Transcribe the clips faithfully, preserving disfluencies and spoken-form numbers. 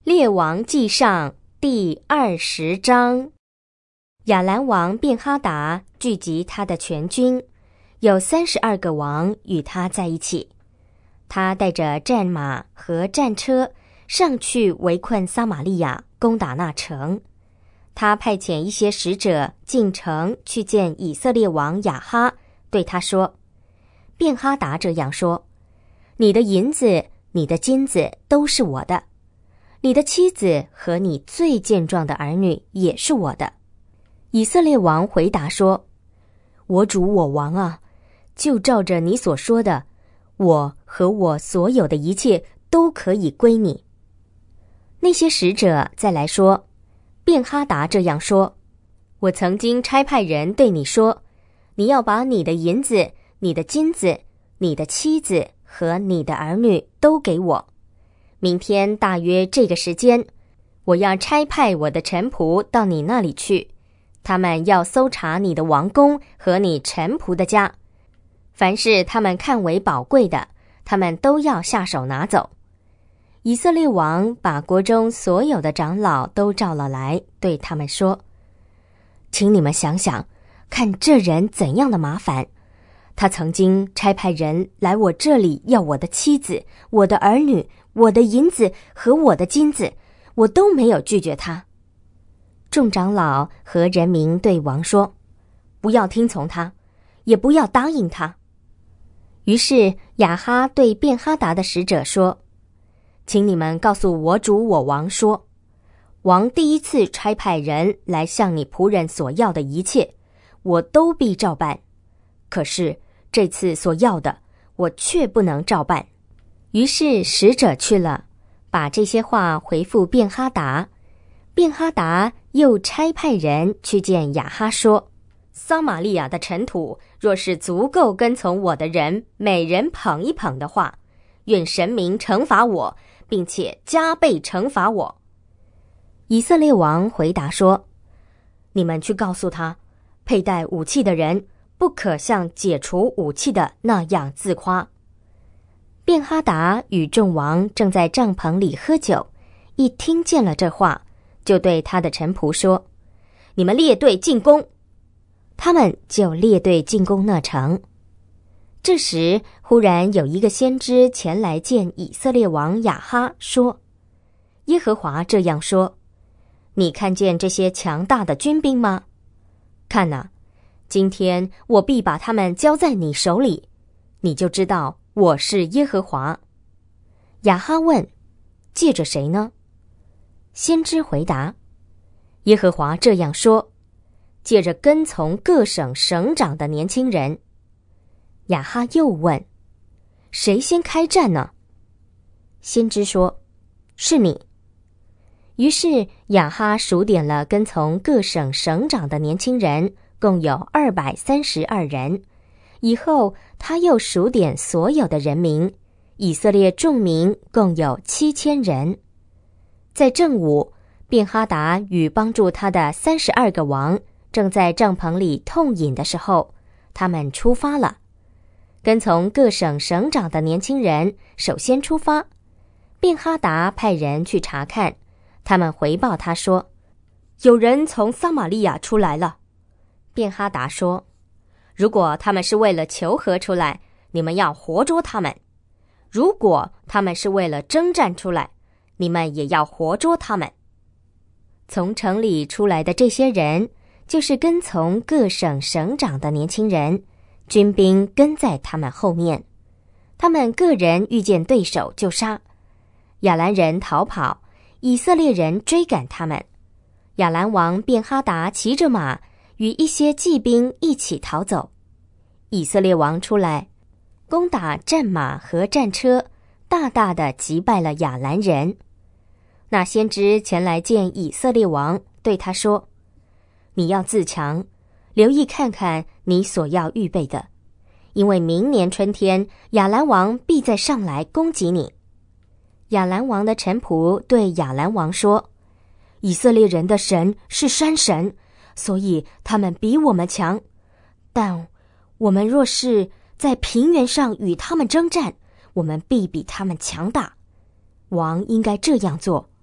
列王纪上第二十章。亚兰王便哈达聚集他的全军，有三十二个王与他在一起。他带着战马和战车上去围困撒玛利亚，攻打那城。他派遣一些使者进城去见以色列王亚哈，对他说：便哈达这样说，你的银子、你的金子都是我的，你的妻子和你最健壮的儿女也是我的。以色列王回答说：我主我王啊，就照着你所说的，我和我所有的一切都可以归你。那些使者再来说，便哈达这样说：我曾经差派人对你说，你要把你的银子、你的金子、你的妻子和你的儿女都给我。明天大约这个时间，我要差派我的臣仆到你那里去，他们要搜查你的王宫和你臣仆的家，凡是他们看为宝贵的，他们都要下手拿走。以色列王把国中所有的长老都召了来，对他们说：请你们想想，看这人怎样的麻烦。他曾经差派人来我这里要我的妻子、我的儿女、我的银子和我的金子，我都没有拒绝他。众长老和人民对王说：不要听从他，也不要答应他。于是亚哈对便哈达的使者说：请你们告诉我主我王说，王第一次差派人来向你仆人所要的一切，我都必照办。可是这次所要的，我却不能照办。于是使者去了，把这些话回复便哈达。便哈达又差派人去见亚哈说：撒玛利亚的尘土若是足够跟从我的人每人捧一捧的话，愿神明惩罚我，并且加倍惩罚我。以色列王回答说：你们去告诉他，佩戴武器的人不可像解除武器的那样自夸。便哈达与众王正在帐篷里喝酒，一听见了这话，就对他的臣仆说：你们列队进攻。他们就列队进攻那城。这时忽然有一个先知前来见以色列王亚哈，说：耶和华这样说，你看见这些强大的军兵吗？看哪，今天我必把他们交在你手里，你就知道我是耶和华。亚哈问：借着谁呢？先知回答：耶和华这样说，借着跟从各省省长的年轻人。亚哈又问：谁先开战呢？先知说：是你。于是亚哈数点了跟从各省省长的年轻人，共有二百三十二人。以后他又数点所有的人民，以色列众民共有七千人。在正午，便哈达与帮助他的三十二个王正在帐篷里痛饮的时候，他们出发了。跟从各省省长的年轻人首先出发，便哈达派人去查看，他们回报他说：有人从撒玛利亚出来了。便哈达说：如果他们是为了求和出来，你们要活捉他们；如果他们是为了征战出来，你们也要活捉他们。从城里出来的这些人，就是跟从各省省长的年轻人，军兵跟在他们后面。他们个人遇见对手就杀，亚兰人逃跑，以色列人追赶他们。亚兰王便哈达骑着马，与一些骑兵一起逃走。以色列王出来，攻打战马和战车，大大的击败了亚兰人。那先知前来见以色列王，对他说：你要自强，留意看看你所要预备的，因为明年春天亚兰王必再上来攻击你。亚兰王的臣仆对亚兰王说：以色列人的神是山神，所以他们比我们强，但我们若是在平原上与他们征战，我们必比他们强大。王应该这样做，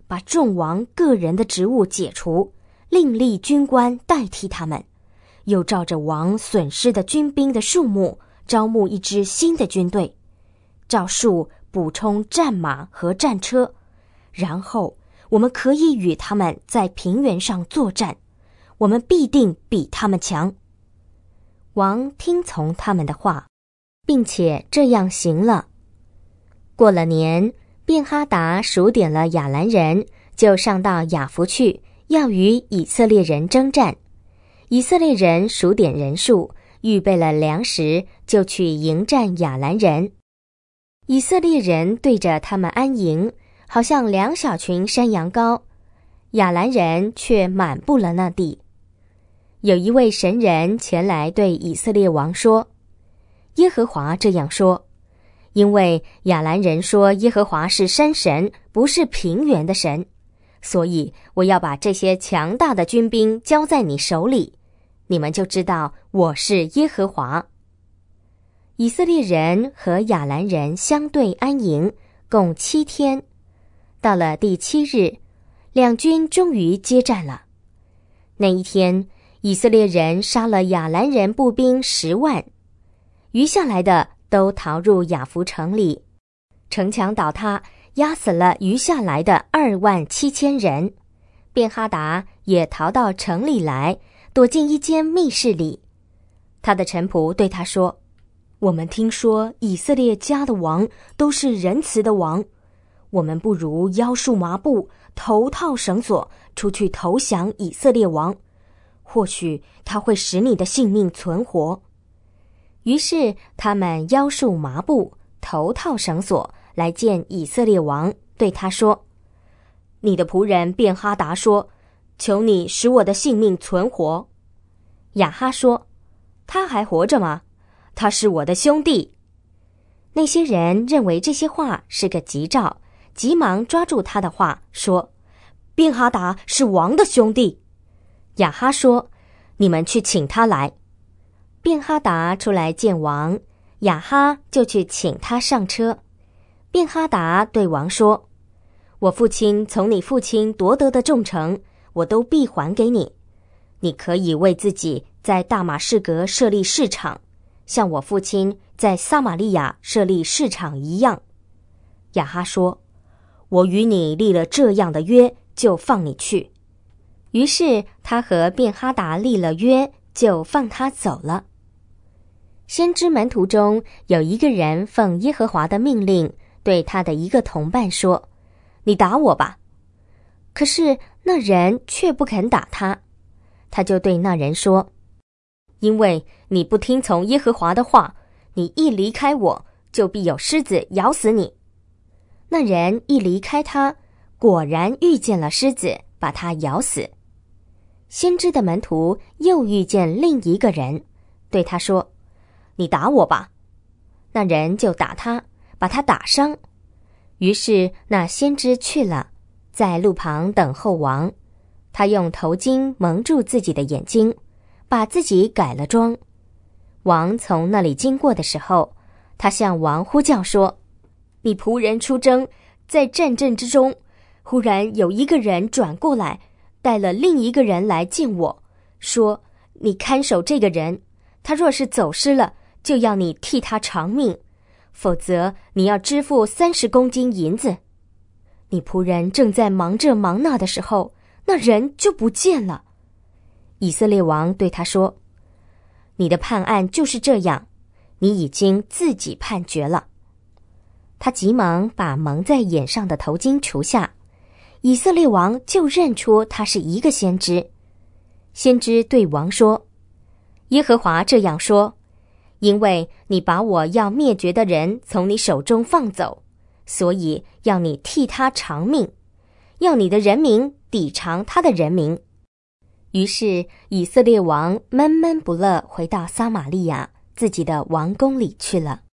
把众王个人的职务解除，另立军官代替他们，又照着王损失的军兵的数目，招募一支新的军队，照数补充战马和战车，然后我们可以与他们在平原上作战，我们必定比他们强。王听从他们的话，并且这样行了。过了年，便哈达数点了亚兰人，就上到雅弗去，要与以色列人征战。以色列人数点人数，预备了粮食，就去迎战亚兰人。以色列人对着他们安营，好像两小群山羊羔，亚兰人却满布了那地。有一位神人前来对以色列王说：耶和华这样说，因为亚兰人说耶和华是山神，不是平原的神，所以我要把这些强大的军兵交在你手里，你们就知道我是耶和华。以色列人和亚兰人相对安营，共七天。到了第七日，两军终于接战了。那一天，以色列人杀了亚兰人步兵十万，余下来的都逃入雅弗城里，城墙倒塌，压死了余下来的二万七千人。便哈达也逃到城里来，躲进一间密室里。他的臣仆对他说：我们听说以色列家的王都是仁慈的王，我们不如腰束麻布，头套绳索，出去投降以色列王，或许他会使你的性命存活。于是他们腰束麻布，头套绳索，来见以色列王，对他说：你的仆人便哈达说，求你使我的性命存活。亚哈说：他还活着吗？他是我的兄弟。那些人认为这些话是个吉兆，急忙抓住他的话，说：便哈达是王的兄弟。亚哈说：你们去请他来。便哈达出来见王，亚哈就去请他上车。便哈达对王说：我父亲从你父亲夺得的众城，我都必还给你，你可以为自己在大马士革设立市场，像我父亲在撒玛利亚设立市场一样。亚哈说：我与你立了这样的约，就放你去。于是他和便哈达立了约，就放他走了。先知门徒中有一个人奉耶和华的命令，对他的一个同伴说：你打我吧。可是那人却不肯打他，他就对那人说：因为你不听从耶和华的话，你一离开我，就必有狮子咬死你。那人一离开他，果然遇见了狮子，把他咬死。先知的门徒又遇见另一个人，对他说：你打我吧。那人就打他，把他打伤。于是那先知去了，在路旁等候王。他用头巾蒙住自己的眼睛，把自己改了装。王从那里经过的时候，他向王呼叫说：你仆人出征，在战阵之中，忽然有一个人转过来，带了另一个人来见我，说：你看守这个人，他若是走失了，就要你替他偿命，否则你要支付三十公斤银子。你仆人正在忙这忙那的时候，那人就不见了。以色列王对他说：你的判案就是这样，你已经自己判决了。他急忙把蒙在眼上的头巾除下，以色列王就认出他是一个先知。先知对王说：耶和华这样说，因为你把我要灭绝的人从你手中放走，所以要你替他偿命，要你的人民抵偿他的人民。于是以色列王闷闷不乐，回到撒玛利亚自己的王宫里去了。